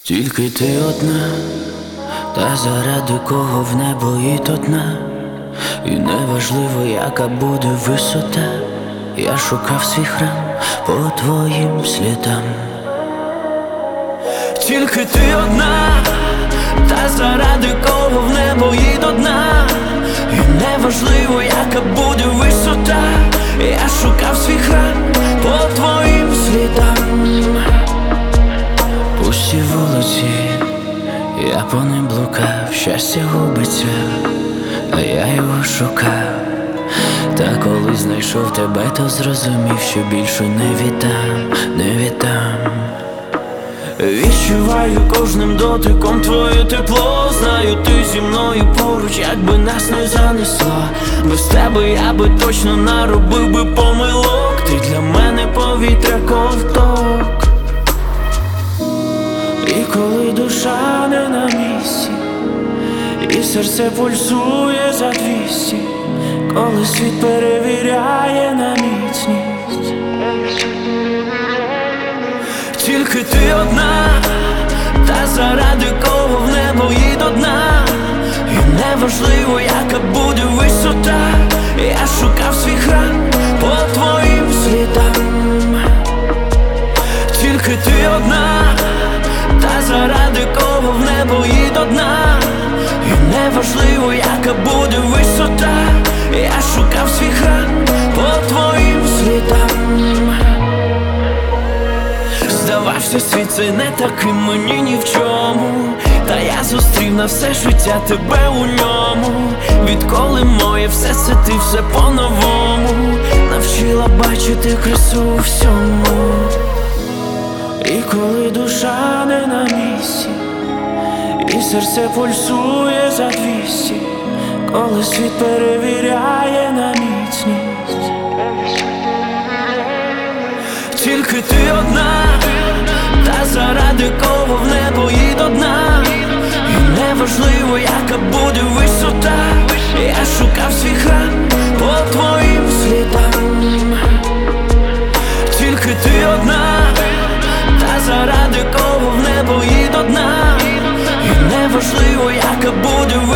Тільки ти одна, та заради кого в небо і одна. І неважливо, яка буде висота. Я шукав свій храм по твоїм слідам. Тільки ти одна, та заради кого в небо і до дна. І неважливо, яка буде висота. Я шукав свій храм по твоїм слідам. Пусті вулиці, я по ним блукав. Щастя губиться, а я його шукав. Та коли знайшов тебе, то зрозумів, що більше не віддам. Відчуваю кожним дотиком твоє тепло. Знаю, ти зі мною поруч, якби нас не занесло. Без тебе я би точно наробив би помилок. Ти для мене повітря, ковток. І коли душа не на місці, і серце пульсує за 200, коли світ перевіряє на міцність. Тільки ти одна, та заради кого в небо і до дна. І неважливо, яка буде висота. Я шукав свій храм по твоїм слідам. Тільки ти одна, та заради кого в небо і до дна. І неважливо, яка буде висота. Я шукав свій храм по твоїм слідам. Здавався світ цей не таким мені ні в чому. Та я зустрів на все життя тебе у ньому. Відколи моє все це ти все по-новому. Навчила бачити красу у всьому. І коли душа не на місці, і серце пульсує за 200, коли світ перевіряє на міцність. Тільки ти одна, та заради кого в небо і до дна. І неважливо, яка буде висота. Я шукав свій храм по твоїм слідам. Тільки ти одна, та заради кого в небо і до дна. І неважливо, яка буде